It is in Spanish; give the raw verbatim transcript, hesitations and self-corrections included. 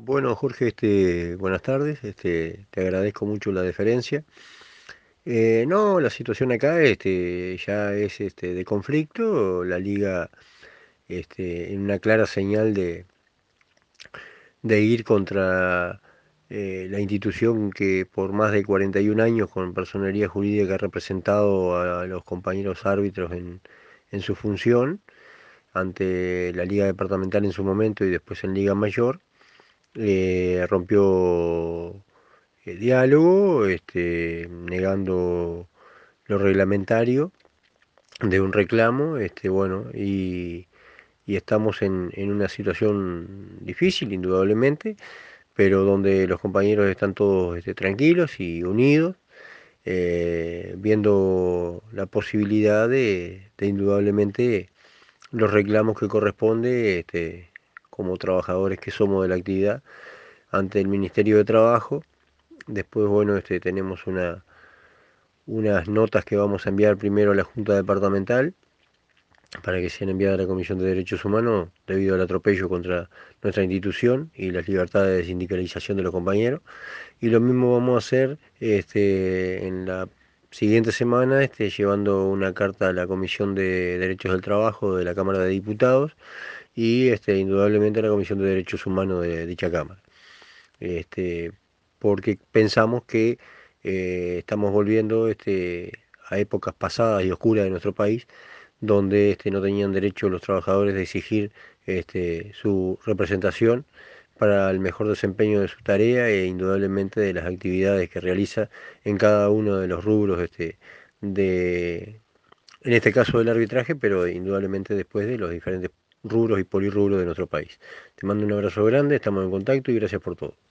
Bueno, Jorge, este, buenas tardes. Este, te agradezco mucho la deferencia. Eh, no, la situación acá, este, ya es, este, de conflicto. La liga, este, en una clara señal de, de ir contra eh, la institución que por más de cuarenta y un años con personería jurídica ha representado a los compañeros árbitros en, en su función ante la liga departamental en su momento y después en liga mayor. Eh, rompió el diálogo, este, negando lo reglamentario de un reclamo, este, bueno, y, y estamos en, en una situación difícil, indudablemente, pero donde los compañeros están todos, este, tranquilos y unidos, eh, viendo la posibilidad de, de indudablemente los reclamos que corresponde, este, como trabajadores que somos de la actividad, ante el Ministerio de Trabajo. Después, bueno, este, tenemos una, unas notas que vamos a enviar primero a la Junta Departamental para que sean enviadas a la Comisión de Derechos Humanos debido al atropello contra nuestra institución y las libertades de sindicalización de los compañeros. Y lo mismo vamos a hacer, este, en la siguiente semana, este, llevando una carta a la Comisión de Derechos del Trabajo de la Cámara de Diputados y, este, indudablemente a la Comisión de Derechos Humanos de dicha Cámara. Este, Porque pensamos que eh, estamos volviendo, este, a épocas pasadas y oscuras de nuestro país, donde, este, no tenían derecho los trabajadores de exigir, este, su representación para el mejor desempeño de su tarea e indudablemente de las actividades que realiza en cada uno de los rubros, este, de, en este caso del arbitraje, pero indudablemente después de los diferentes rubros y polirrubros de nuestro país. Te mando un abrazo grande, estamos en contacto y gracias por todo.